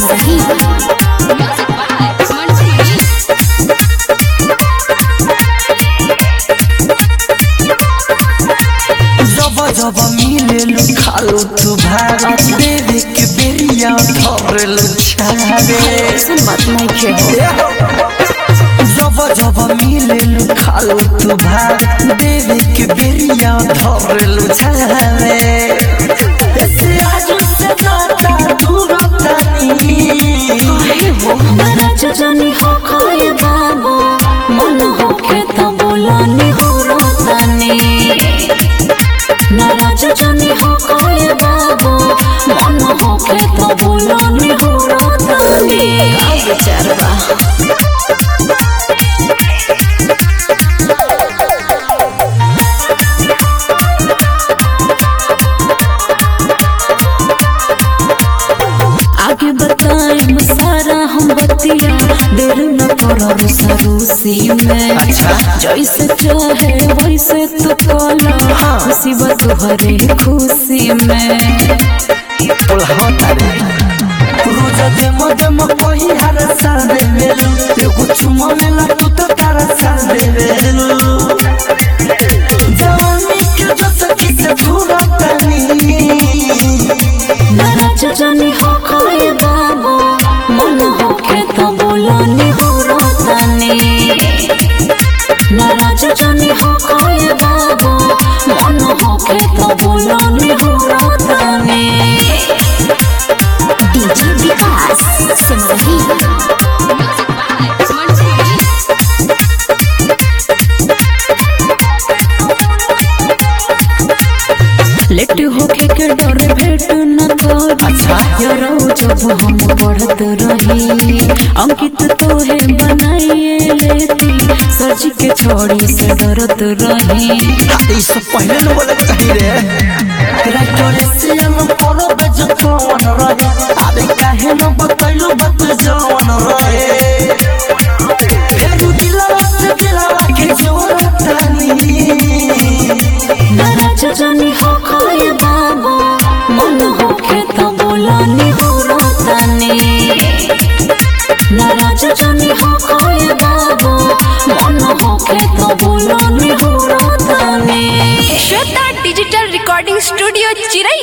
सिमरही जब मिले खालो तू भाग देवे के बेरिया धरल छावे बात नहीं के जब मिले खालो तू भाग देवे के बेरिया धरल छावे ऐसे आज से जाता दूर तनी हो नाराज जानी हो खाए बाबू मन हो के तो बोलानी हो रोतानी नाराज जानी हो खाए बाबू मन हो के तो बोलानी हो रोतानी विचार बा आगे बताएं सारा हम बतिया देर न करो सरूसी में जैसे चाहे वैसे तो कला खुशी बात हरे खुशी में रोज दे मदम कोई हर साल देवेलू ते कुछ मनेला तू तो कर साल देवेलू जवानी के जो सखी से पूरा तनी नाराज जानी हो खाए बाबू मन हो के तो बोलानी हो रोतानी नाराज जानी हो खाए बाबू मन हो के तो बोलानी हो रोतानी डीजे विकास सिमरही लेट होके के डर भेट न करी यारो जब हम पढ़त रही अंकित तो है बनाइए लेती सच के छोड़ी से डरत रही इससे पहले न बोले चाहिए रे राइटोरे से हम पढ़ो बेजकोन रहे अबे काहे न बतैलू बत जवन रहे फेरू दिलवा से दिलवा के जोड़तानी नाराज जानी हो खाए बाबू मन हो के तो बोलानी हो रोतानी नाराज जानी हो खाए बाबू मन हो के तो बोलानी हो रोतानी श्वेता डिजिटल रिकॉर्डिंग स्टूडियो चिरई।